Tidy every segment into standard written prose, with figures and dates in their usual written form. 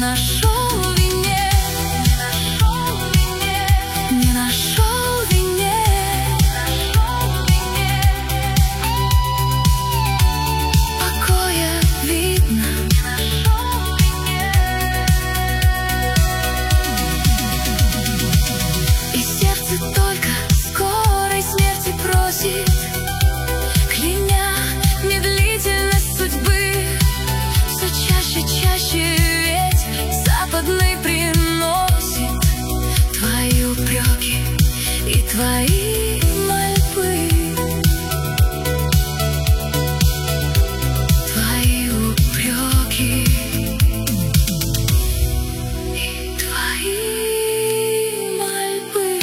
нашел вине, не нашел вине. Покоя видно, и сердце только скорой смерти просит, кляня медлительность судьбы. Все чаще, чаще ведь западный приносит твои упреки и твои мольбы. Твои упреки и твои мольбы.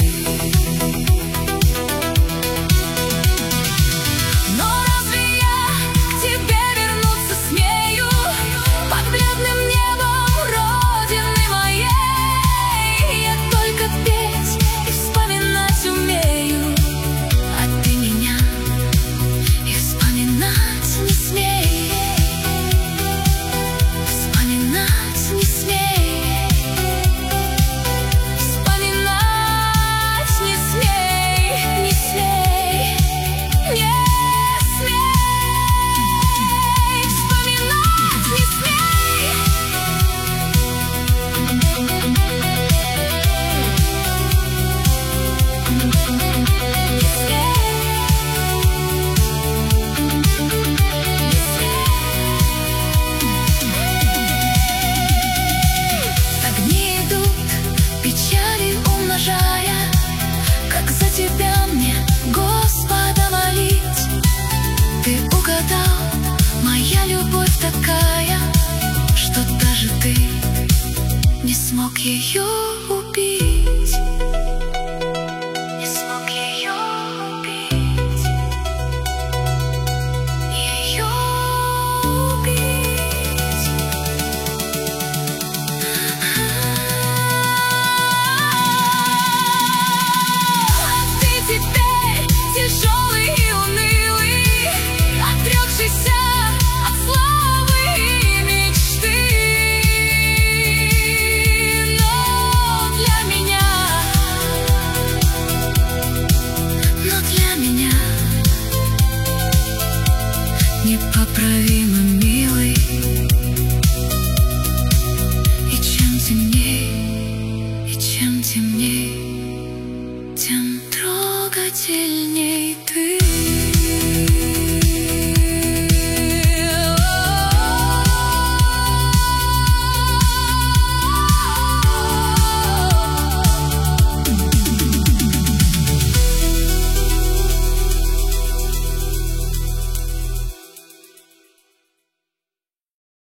Но разве я к тебе вернуться смею под бледным небом родины моей? Я только петь и вспоминать умею, а ты меня и вспоминать не смей. Вспоминать не смей. Вспоминать не смей, не смей, не смей. Вспоминать не смей. Огни идут, печали умножая, как за тебя мне Господа молить. Ты угадал, моя любовь такая, что даже ты не смог ее убить. Не смог ее убить. Ее убить. А ты теперь тяжелый и унылый, отрекшийся от славы и мечты. Но для меня непоправимо милый.